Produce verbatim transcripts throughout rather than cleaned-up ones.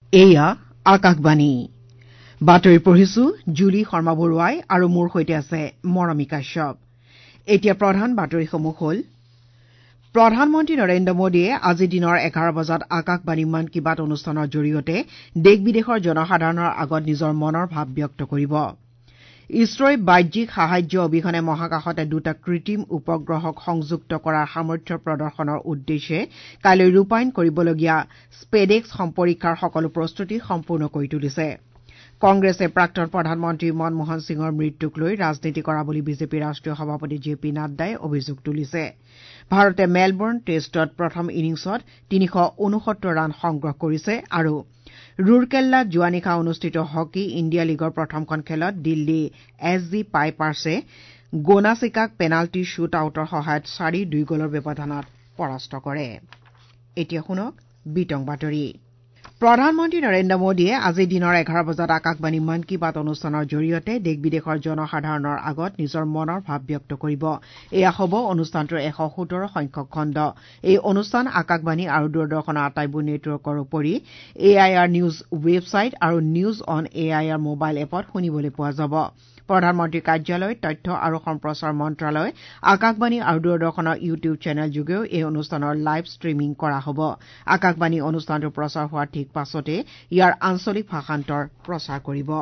এয়া আকাশবাণী বাতৰি পঢ়িছো জুলি শৰ্মা বৰুৱাই আৰু মোৰ সৈতে আছে মৰমী কাশ্যপ। এতিয়া প্ৰধান বাতৰিসমূহ হ'ল প্ৰধানমন্ত্ৰী নৰেন্দ্ৰ মোদীয়ে আজি দিনৰ এঘাৰ বজাত আকাশবাণী মন কী বাত অনুষ্ঠানৰ জৰিয়তে দেশ বিদেশৰ জনসাধাৰণৰ আগত নিজৰ মনৰ ভাৱ ব্যক্ত কৰিব। ইছৰোই বাহ্যিক সাহায্য অবিহনে মহাকাশতে দুটা কৃত্ৰিম উপগ্ৰহক সংযুক্ত কৰাৰ সামৰ্থ্য প্ৰদৰ্শনৰ উদ্দেশ্যে কাইলৈ ৰূপায়ণ কৰিবলগীয়া স্পেডেক্স সম্পৰীক্ষাৰ সকলো প্ৰস্তুতি সম্পূৰ্ণ কৰি তুলিছে। কংগ্ৰেছে প্ৰাক্তন প্ৰধানমন্ত্ৰী মনমোহন সিঙৰ মৃত্যুক লৈ ৰাজনীতি কৰা বুলি বিজেপিৰ ৰাষ্ট্ৰীয় সভাপতি জে পি নাড্ডাই অভিযোগ তুলিছে। ভাৰতে মেলবৰ্ণ টেষ্টত প্ৰথম ইনিংছত তিনিশ ঊনসত্তৰ ৰান সংগ্ৰহ কৰিছে আৰু ৰুৰকেল্লাত যোৱা নিশা অনুষ্ঠিত হকী ইণ্ডিয়া লীগৰ প্ৰথমখন খেলত দিল্লী এছ জি পাইপাৰ্ছে গোনাচিকাক পেনাল্টি শ্বুট আউটৰ সহায়ত চাৰি দুই গ'লৰ ব্যৱধানত পৰাস্ত কৰে। এতিয়া শুনক বিতং বাতৰি। প্ৰধানমন্ত্ৰী নৰেন্দ্ৰ মোদীয়ে আজি দিনৰ এঘাৰ বজাত আকাশবাণী মন কী বাত অনুষ্ঠানৰ জৰিয়তে দেশ বিদেশৰ জনসাধাৰণৰ আগত নিজৰ মনৰ ভাৱ ব্যক্ত কৰিব। এয়া হ'ব অনুষ্ঠানটোৰ এশ সোতৰ সংখ্যক খণ্ড। এই অনুষ্ঠান আকাশবাণী আৰু দূৰদৰ্শনৰ আটাইবোৰ নেটৱৰ্কৰ উপৰি A I R news website আৰু news on A I R mobile এপত শুনিবলৈ পোৱা যাব। প্ৰধানমন্ত্ৰীৰ কাৰ্যালয় তথ্য আৰু সম্প্ৰচাৰ মন্ত্ৰালয় আকাশবাণী আৰু দূৰদৰ্শনৰ ইউটিউব চেনেল যোগেও এই অনুষ্ঠানৰ লাইভ ষ্ট্ৰিমিং কৰা হ'ব। আকাশবাণী অনুষ্ঠানটো প্ৰচাৰ হোৱাৰ ঠিক পাছতে ইয়াৰ আঞ্চলিক ভাষান্তৰ প্ৰচাৰ কৰিব।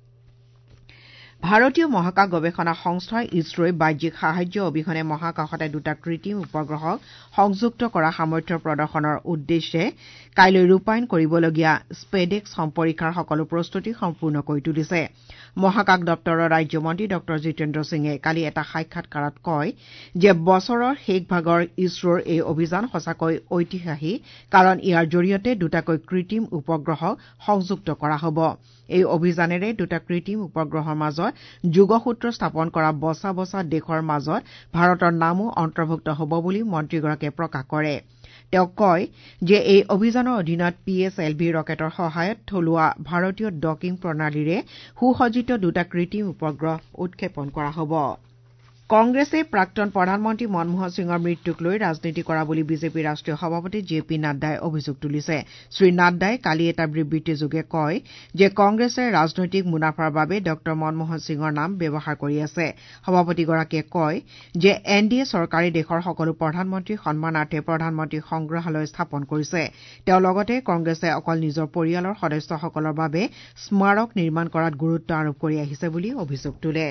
ভাৰতীয় মহাকাশ গৱেষণা সংস্থা ইছৰোই বাহ্যিক সাহায্য অবিহনে মহাকাশতে দুটা কৃত্ৰিম উপগ্ৰহক সংযুক্ত কৰা সামৰ্থ্য প্ৰদৰ্শনৰ উদ্দেশ্যে কাইলৈ ৰূপায়ণ কৰিবলগীয়া স্পেডেক্স সম্পৰীক্ষাৰ সকলো প্ৰস্তুতি সম্পূৰ্ণ কৰি তুলিছে। মহাকাশ দপ্তৰৰ ৰাজ্যমন্ত্ৰী ডঃ জিতেন্দ্ৰ সিঙে কালি এটা সাক্ষাৎকাৰত কয় যে বছৰৰ শেষ ভাগৰ ইছৰোৰ এই অভিযান সঁচাকৈ ঐতিহাসিক, কাৰণ ইয়াৰ জৰিয়তে দুটাকৈ কৃত্ৰিম উপগ্ৰহক সংযুক্ত কৰা হ'ব। এই অভিযানেৰে দুটা কৃত্ৰিম উপগ্ৰহৰ মাজত যোগসূত্ৰ স্থাপন কৰা বছা বছা দেশৰ মাজত ভাৰতৰ নামো অন্তৰ্ভুক্ত হ'ব বুলি মন্ত্ৰীগৰাকীয়ে প্ৰকাশ কৰে। তেওঁ কয় যে এই অভিযানৰ অধীনত পি এছ এল ভি ৰকেটৰ সহায়ত থলুৱা ভাৰতীয় ডকিং প্ৰণালীৰে সুসজ্জিত দুটা কৃত্ৰিম উপগ্ৰহ উৎক্ষেপন কৰা হ'ব। কংগ্ৰেছে প্ৰাক্তন প্ৰধানমন্ত্ৰী মনমোহন সিঙৰ মৃত্যুক লৈ ৰাজনীতি কৰা বুলি বিজেপিৰ ৰাষ্ট্ৰীয় সভাপতি জে পি নাড্ডাই অভিযোগ তুলিছে। শ্ৰীনাড্ডাই কালি এটা বিবৃতিযোগে কয় যে কংগ্ৰেছে ৰাজনৈতিক মুনাফাৰ বাবে ডঃ মনমোহন সিঙৰ নাম ব্যৱহাৰ কৰি আছে। সভাপতিগৰাকীয়ে কয় যে এন ডি এ চৰকাৰে দেশৰ সকলো প্ৰধানমন্ত্ৰীৰ সন্মানাৰ্থে প্ৰধানমন্ত্ৰী সংগ্ৰহালয় স্থাপন কৰিছে। তেওঁ লগতে কংগ্ৰেছে অকল নিজৰ পৰিয়ালৰ সদস্যসকলৰ বাবে স্মাৰক নিৰ্মাণ কৰাত গুৰুত্ব আৰোপ কৰি আহিছে বুলি অভিযোগ তোলে।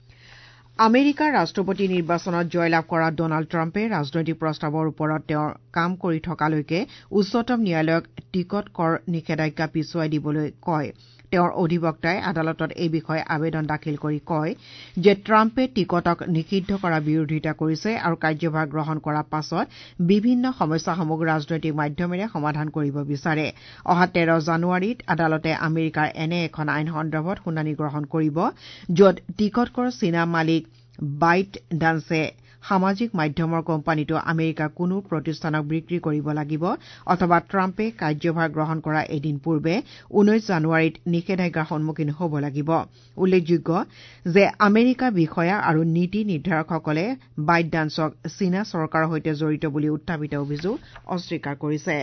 আমেৰিকাৰ ৰাষ্ট্ৰপতি নিৰ্বাচনত জয়লাভ কৰা ডনাল্ড ট্ৰাম্পে ৰাজনৈতিক প্ৰস্তাৱৰ ওপৰত তেওঁৰ কাম কৰি থকালৈকে উচ্চতম ন্যায়ালয়ক টিকট কৰ নিষেধাজ্ঞা পিছুৱাই দিবলৈ কয়। তেওঁৰ অধিবক্তাই আদালতত এই বিষয়ে আবেদন দাখিল কৰি কয় যে ট্ৰাম্পে টিকটক নিষিদ্ধ কৰাৰ বিৰোধিতা কৰিছে আৰু কাৰ্যভাৰ গ্ৰহণ কৰাৰ পাছত বিভিন্ন সমস্যাসমূহ ৰাজনৈতিক মাধ্যমেৰে সমাধান কৰিব বিচাৰে। অহা তেৰ জানুৱাৰীত আদালতে আমেৰিকাৰ এনে এখন আইন সন্দৰ্ভত শুনানি গ্ৰহণ কৰিব, য'ত টিকটকৰ চীনা মালিক বাইট ডান্সে সামাজিক মাধ্যমৰ কোম্পানীটো আমেৰিকাৰ কোনো প্ৰতিষ্ঠানক বিক্ৰী কৰিব লাগিব অথবা ট্ৰাম্পে কাৰ্যভাৰ গ্ৰহণ কৰাৰ এদিন পূৰ্বে ঊনৈশ জানুৱাৰীত নিষেধাজ্ঞাৰ সন্মুখীন হ'ব লাগিব। উল্লেখযোগ্য যে আমেৰিকাৰ বিষয়া আৰু নীতি নিৰ্ধাৰকসকলে বাইট ডান্সক চীনা চৰকাৰৰ সৈতে জড়িত বুলি উত্থাপিত অভিযোগ অস্বীকাৰ কৰিছে।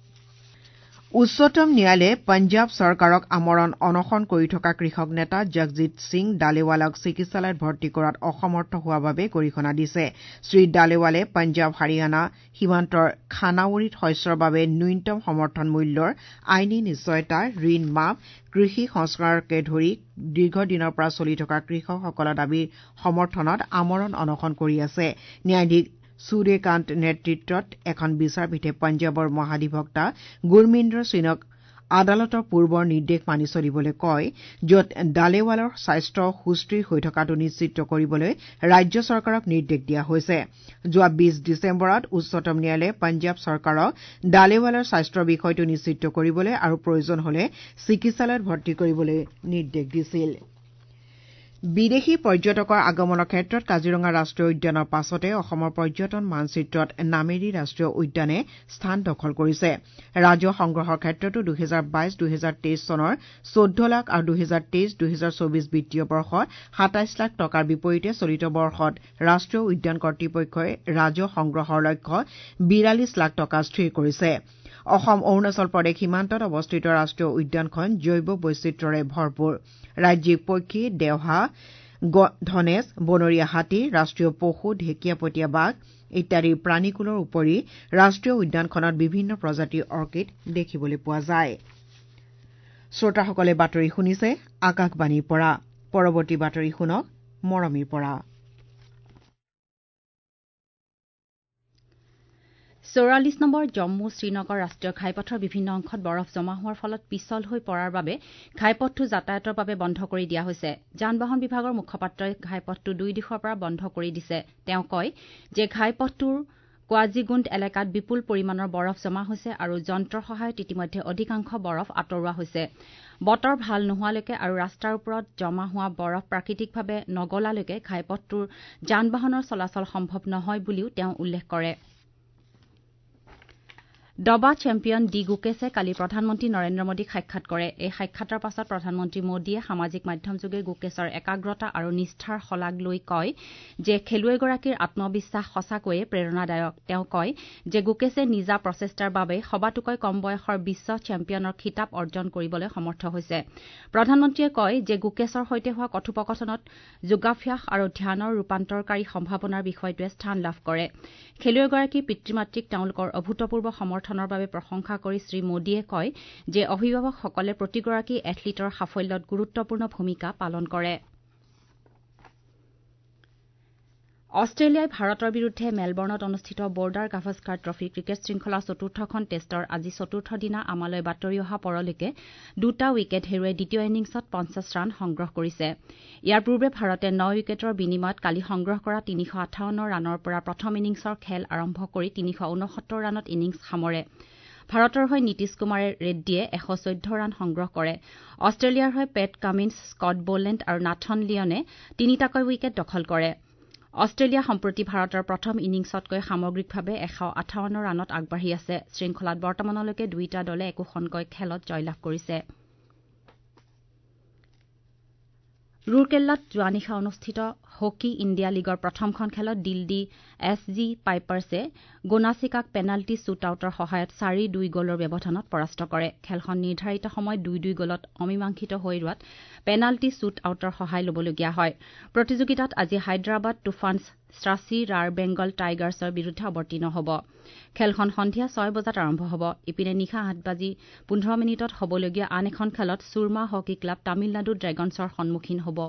উচ্চতম ন্যায়ালয়ে পঞ্জাৱ চৰকাৰক আমৰণ অনশন কৰি থকা কৃষক নেতা জগজিৎ সিং ডালেৱালক চিকিৎসালয়ত ভৰ্তি কৰাত অসমৰ্থ হোৱাৰ বাবে গৰিহণা দিছে। শ্ৰীডালেৱালে পঞ্জাৱ হাৰিয়ানা সীমান্তৰ খানাউৰিত শস্যৰ বাবে ন্যূনতম সমৰ্থন মূল্যৰ আইনী নিশ্চয়তা, ঋণ মাফ, কৃষি সংস্কাৰকে ধৰি দীৰ্ঘদিনৰ পৰা চলি থকা কৃষকসকলৰ দাবীৰ সমৰ্থনত আমৰণ অনশন কৰি আছে। ন্যায়াধীশ সূৰ্যকান্ত নেতৃত্বত এখন বিচাৰপীঠে পঞ্জাৱৰ মহাধিবক্তা গুৰমিন্দৰ সিঙক আদালতৰ পূৰ্বৰ নিৰ্দেশ মানি চলিবলৈ কয়, য'ত ডালেৱালৰ স্বাস্থ্য সুস্থিৰ হৈ থকাটো নিশ্চিত কৰিবলৈ ৰাজ্য চৰকাৰক নিৰ্দেশ দিয়া হৈছে। যোৱা বিশ ডিচেম্বৰত উচ্চতম ন্যায়ালয়ে পঞ্জাৱ চৰকাৰক ডালেৱালৰ স্বাস্থ্যৰ বিষয়টো নিশ্চিত কৰিবলৈ আৰু প্ৰয়োজন হলে চিকিৎসালয়ত ভৰ্তি কৰিবলৈ নিৰ্দেশ দিছিল। বিদেশী পৰ্যটকৰ আগমনৰ ক্ষেত্ৰত কাজিৰঙা ৰাষ্ট্ৰীয় উদ্যানৰ পাছতে অসমৰ পৰ্যটন মানচিত্ৰত নামেৰি ৰাষ্ট্ৰীয় উদ্যানে স্থান দখল কৰিছে। ৰাজহ সংগ্ৰহৰ ক্ষেত্ৰতো দুহেজাৰ বাইশ দুহেজাৰ তেইশ চনৰ চৈধ্য লাখ আৰু দুহেজাৰ তেইশ দুহেজাৰ চৌবিশ বিত্তীয় বৰ্ষত সাতাইশ লাখ টকাৰ বিপৰীতে চলিত বৰ্ষত ৰাষ্ট্ৰীয় উদ্যান কৰ্তৃপক্ষই ৰাজহ সংগ্ৰহৰ লক্ষ্য বিৰাল্লিশ লাখ টকা স্থিৰ কৰিছে। অসম অৰুণাচল প্ৰদেশ সীমান্তত অৱস্থিত ৰাষ্ট্ৰীয় উদ্যানখন জৈৱ বৈচিত্ৰ্যৰে ভৰপূৰ ৰাজ্যিক পক্ষী দেওহা ধনেশ বনৰীয়া হাতী ৰাষ্ট্ৰীয় পশু ঢেকীয়াপতীয়া বাঘ ইত্যাদি প্ৰাণীকুলৰ উপৰি ৰাষ্ট্ৰীয় উদ্যানখনত বিভিন্ন প্ৰজাতিৰ অৰ্কিড দেখিবলৈ পোৱা যায় শ্ৰোতাসকলে বাতৰি শুনিছে আকাশবাণীৰ পৰা পৰৱৰ্তী বাতৰি শুনক মৰমীৰ পৰা চৌৰাল্লিছ নম্বৰ জম্মু শ্ৰীনগৰ ৰাষ্ট্ৰীয় ঘাইপথৰ বিভিন্ন অংশত বৰফ জমা হোৱাৰ ফলত পিছল হৈ পৰাৰ বাবে ঘাইপথটো যাতায়াতৰ বাবে বন্ধ কৰি দিয়া হৈছে যান বাহন বিভাগৰ মুখপাত্ৰই ঘাইপথটো দুই দিশৰ পৰা বন্ধ কৰি দিছে তেওঁ কয় যে ঘাইপথটোৰ কোৱাজিগুণ্ড এলেকাত বিপুল পৰিমাণৰ বৰফ জমা হৈছে আৰু যন্ত্ৰৰ সহায়ত ইতিমধ্যে অধিকাংশ বৰফ আঁতৰোৱা হৈছে বতৰ ভাল নোহোৱালৈকে আৰু ৰাস্তাৰ ওপৰত জমা হোৱা বৰফ প্ৰাকৃতিকভাৱে নগলালৈকে ঘাইপথটোৰ যান বাহনৰ চলাচল সম্ভৱ নহয় বুলিও তেওঁ উল্লেখ কৰে দবা চেম্পিয়ন ডি গুকেশে কালি প্ৰধানমন্ত্ৰী নৰেন্দ্ৰ মোদীক সাক্ষাৎ কৰে এই সাক্ষাতৰ পাছত প্ৰধানমন্ত্ৰী মোদীয়ে সামাজিক মাধ্যমযোগে গুকেশৰ একাগ্ৰতা আৰু নিষ্ঠাৰ শলাগ লৈ কয় যে খেলুৱৈগৰাকীৰ আত্মবিশ্বাস সঁচাকৈয়ে প্ৰেৰণাদায়ক তেওঁ কয় যে গুকেশে নিজা প্ৰচেষ্টাৰ বাবে সবাতোকৈ কম বয়সৰ বিশ্ব চেম্পিয়নৰ খিতাপ অৰ্জন কৰিবলৈ সমৰ্থ হৈছে প্ৰধানমন্ত্ৰীয়ে কয় যে গুকেশৰ সৈতে হোৱা কথোপকথনত যোগাভ্যাস আৰু ধ্যানৰ ৰূপান্তৰকাৰী সম্ভাৱনাৰ বিষয়টোৱে স্থান লাভ কৰে খেলুৱৈগৰাকীৰ পিতৃ মাতৃক তেওঁলোকৰ অভূতপূৰ্ব সমৰ্থনৰ বাবে প্ৰশংসা কৰি শ্ৰী মোদীয়ে কয় যে অভিভাৱকসকলে প্ৰতিগৰাকী এথলীটৰ সাফল্যত গুৰুত্বপূৰ্ণ ভূমিকা পালন কৰে অষ্ট্ৰেলিয়াই ভাৰতৰ বিৰুদ্ধে মেলবৰ্ণত অনুষ্ঠিত বৰ্ডাৰ গাভাস্কাৰ ট্ৰফী ক্ৰিকেট শৃংখলাৰ চতুৰ্থখন টেষ্টৰ আজি চতুৰ্থ দিনা আমালৈ বাতৰি অহা পৰলৈকে দুটা উইকেট হেৰুৱাই দ্বিতীয় ইনিংছত পঞ্চাছ ৰান সংগ্ৰহ কৰিছে ইয়াৰ পূৰ্বে ভাৰতে ন উইকেটৰ বিনিময়ত কালি সংগ্ৰহ কৰা তিনিশ আঠাৱন্ন ৰানৰ পৰা প্ৰথম ইনিংছৰ খেল আৰম্ভ কৰি তিনিশ ঊনসত্তৰ ৰানত ইনিংছ সামৰে ভাৰতৰ হৈ নীতিশ কুমাৰ ৰেড্ডীয়ে এশ চৈধ্য ৰান সংগ্ৰহ কৰে অষ্ট্ৰেলিয়াৰ হৈ পেট কামিন্স স্কট বোলেণ্ড আৰু নাথন লিয়নে তিনিটাকৈ উইকেট দখল কৰে অষ্ট্ৰেলিয়া সম্প্ৰতি ভাৰতৰ প্ৰথম ইনিংছতকৈ সামগ্ৰিকভাৱে এশ আঠাৱন্ন ৰানত আগবাঢ়ি আছে শৃংখলাত বৰ্তমানলৈকে দুয়োটা দলে একোখনকৈ খেলত জয়লাভ কৰিছে ৰুৰকেল্লাত যোৱা নিশা অনুষ্ঠিত হকী ইণ্ডিয়া লীগৰ প্ৰথমখন খেলত দিল্লী এছ জি পাইপাৰ্ছে গোনাচিকাক পেনাল্টি শ্বুট আউটৰ সহায়ত চাৰি দুই গ'লৰ ব্যৱধানত পৰাস্ত কৰে খেলখন নিৰ্ধাৰিত সময়ত দুই দুই গ'লত অমীমাংসিত হৈ ৰোৱাত পেনাল্টি শ্বুট আউটৰ সহায় ল'বলগীয়া হয় প্ৰতিযোগিতাত আজি হায়দৰাবাদ তুফানছ ত্ৰাচি ৰাৰ বেংগল টাইগাৰ্ছৰ বিৰুদ্ধে অৱতীৰ্ণ হ'ব খেলখন সন্ধিয়া ছয় বজাত আৰম্ভ হ'ব ইপিনে নিশা আঠ বাজি পোন্ধৰ মিনিটত হ'বলগীয়া আন এখন খেলত সুৰমা হকী ক্লাব তামিলনাডু ড্ৰেগনছৰ সন্মুখীন হ'ব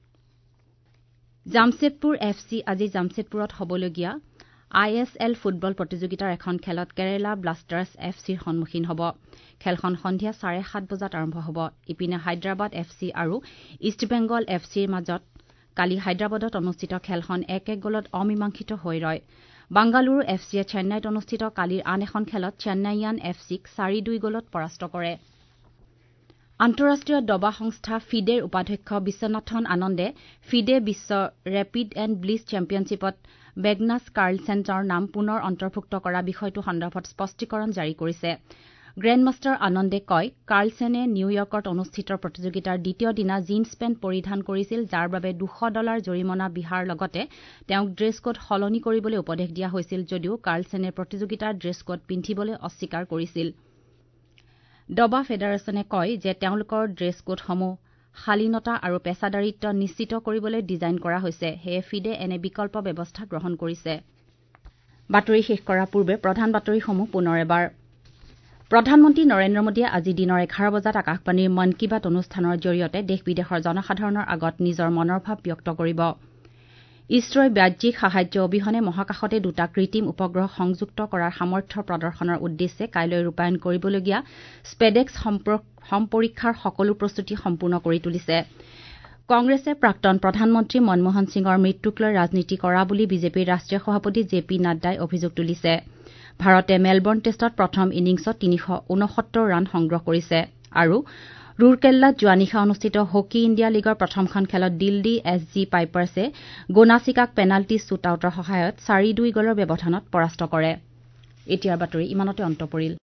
জামছেদপুৰ এফ চি আজি জামছেদপুৰত হ'বলগীয়া আই এছ এল ফুটবল প্ৰতিযোগিতাৰ এখন খেলত কেৰালা ব্লাষ্টাৰ্ছ এফ চিৰ সন্মুখীন হ'ব খেলখন সন্ধিয়া চাৰে সাত বজাত আৰম্ভ হ'ব ইপিনে হায়দৰাবাদ এফ চি আৰু ইষ্টবেংগল এফ চিৰ মাজত কালি হায়দৰাবাদত অনুষ্ঠিত খেলখন এক এক গ'লত অমীমাংসিত হৈ ৰয় বাংগালুৰু এফ চিয়ে চেন্নাইত অনুষ্ঠিত কালিৰ আন এখন খেলত চেন্নাইয়ান এফ চিক চাৰি দুই গ'লত পৰাস্ত কৰে আন্তঃৰাষ্ট্ৰীয় দবা সংস্থা ফিডেৰ উপাধ্যক্ষ বিশ্বনাথন আনন্দে ফিডে বিশ্ব ৰেপিড এণ্ড ব্লিটজ চেম্পিয়নশ্বিপত বেগনাছ কাৰ্লচেনৰ নাম পুনৰ অন্তৰ্ভুক্ত কৰা বিষয়টো সন্দৰ্ভত স্পষ্টীকৰণ জাৰি কৰিছে গ্ৰেণ্ডমাষ্টাৰ আনন্দে কয় কাৰ্লচেনে নিউয়ৰ্কত অনুষ্ঠিত প্ৰতিযোগিতাৰ দ্বিতীয় দিনা জিন্স পেণ্ট পৰিধান কৰিছিল যাৰ বাবে দুশ ডলাৰ জৰিমনা বিহাৰ লগতে তেওঁক ড্ৰেছ কোড সলনি কৰিবলৈ উপদেশ দিয়া হৈছিল যদিও কাৰ্লচেনে প্ৰতিযোগিতাৰ ড্ৰেছ কোড পিন্ধিবলৈ অস্বীকাৰ কৰিছিল দবা ফেডাৰেচনে কয় যে তেওঁলোকৰ ড্ৰেছ কোডসমূহ শালীনতা আৰু পেছাদাৰিত্ব নিশ্চিত কৰিবলৈ ডিজাইন কৰা হৈছে সেয়ে ফিডে এনে বিকল্প ব্যৱস্থা গ্ৰহণ কৰিছে বাতৰি শেষ কৰাৰ পূৰ্বে প্ৰধান বাতৰিসমূহ পুনৰ এবাৰ প্ৰধানমন্ত্ৰী নৰেন্দ্ৰ মোদীয়ে আজি দিনৰ এঘাৰ বজাত আকাশবাণীৰ মন কী বাত অনুষ্ঠানৰ জৰিয়তে দেশ বিদেশৰ জনসাধাৰণৰ আগত নিজৰ মনৰ ভাৱ ব্যক্ত কৰিব ইছৰোই বাহ্যিক সাহায্য অবিহনে মহাকাশতে দুটা কৃত্ৰিম উপগ্ৰহ সংযুক্ত কৰাৰ সামৰ্থ্য প্ৰদৰ্শনৰ উদ্দেশ্যে কাইলৈ ৰূপায়ণ কৰিবলগীয়া স্পেডেক্স সম্পৰীক্ষাৰ সকলো প্ৰস্তুতি সম্পূৰ্ণ কৰি তুলিছে কংগ্ৰেছে প্ৰাক্তন প্ৰধানমন্ত্ৰী মনমোহন সিঙৰ মৃত্যুক লৈ ৰাজনীতি কৰা বুলি বিজেপিৰ ৰাষ্ট্ৰীয় সভাপতি জে পি নাড্ডাই অভিযোগ তুলিছে ভাৰতে মেলবৰ্ণ টেষ্টত প্ৰথম ইনিংছত তিনিশ ঊনসত্তৰ ৰান সংগ্ৰহ কৰিছে আৰু ৰুৰকেল্লাত যোৱা নিশা অনুষ্ঠিত হকী ইণ্ডিয়া লীগৰ প্ৰথমখন খেলত দিল্লী এছ জি পাইপাৰ্ছে গোনাচিকাক পেনাল্টি শ্বুট আউটৰ সহায়ত চাৰি দুই গ'লৰ ব্যৱধানত পৰাস্ত কৰে এতিয়াৰ বাতৰি ইমানতে অন্ত পৰিল